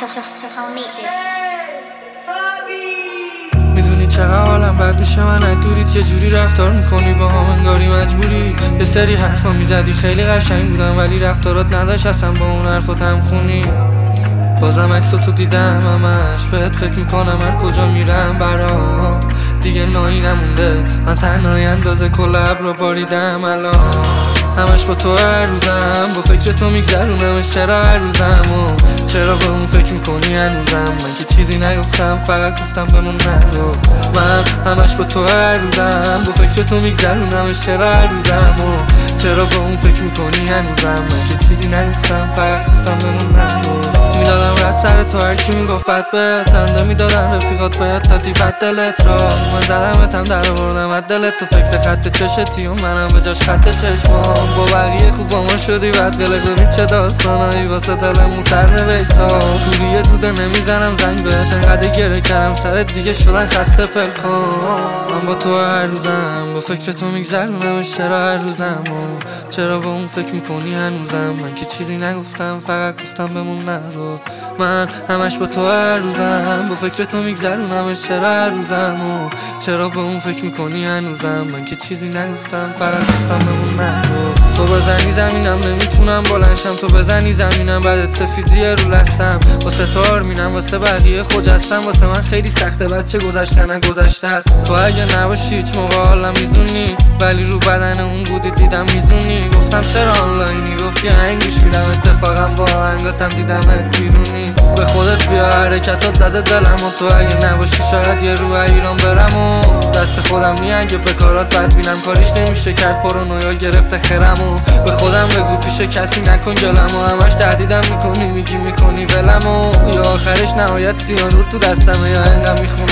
میدونی چقدر حالم بد میشه من از دوریت، یه جوری رفتار میکنی با هم انگاری مجبوری. یه سری حرفا میزدی خیلی قشنگ بودن ولی رفتارات نداشت اصلا با اون حرفات هم خونی. بازم عکساتو دیدم همش بهت فکر میکنم هر کجا میرم برام دیگه نایی نمونده، من تنهایی اندازه کل ابرو باریدم الان. همش با تو هر روزم با فکر تو میگذرونمش، چرا هر روزم و چرا به اون فکر میکنی هنوزم؟ من که چیزی نگفتم فقط گفتم بمون نرو. من همش با تو هر روزم با فکر تو میگذرونمش، چرا هر روزم و چرا به اون فکر میکنی هنوزم؟ من که چیزی نگفتم فقط گفتم بمون نرو. میدادم رد سر تو هر کی میگفت بد بهت، دنده میدادن رفیقات باید تاتی بد دلت را. من زدمتم در آوردم از دلت، تو فکر خط چشتی و منم به جاش خط چشمام. با بقیه خوب با ما شدی بعد قلق ببین چه داستانایی واسه دلمون سر نوشتا. توریه دوده نمیزنم زنگ بهت، انقدر گره کردم سرت دیگه شدن خسته پلکان. من با تو هر روزم با فکر تو میگذرونمش، چرا هر روزم و چرا با اون فکر میکنی هنوزم؟ من که چیزی نگفتم فقط گفتم بمون نرو. من همش با تو هر روزم با فکر تو میگذرونمش، چرا هر روزم و چرا با اون فکر میکنی هنوزم؟ من که چیزی نگفتم فقط گفتم بمون نرو. تو بزنی زمینم نمیتونم بلنشم، تو بزنی زمینم بعدت سفیدیه رو لستم. واسه تو آرمینم واسه بقیه خجستم، واسه من خیلی سخته بچه گذشتن گذشتن. تو اگه نباشی هیچ موقع حالم میزونی، ولی رو بدن اون بودی دیدم میزونی. گفتم چرا آنلاینی گفتی هنگیش میرم، اتفاقا با آهنگاتم دیدمت بیرونی. به خودت بیا حرکتات زده دلم و تو اگه نباشی شاید یه رو ایران برم و دست خودم می اگه به کارات بد بینم کاریش نمیشه کرد، پارانویا گرفته خرم و به خودم بگو پیش کسی نکن جلم و همش تهدیدم میکنی میگی میکنی ولم و یا آخرش نهایت سیانور تو دستمه یا انقدر میخونم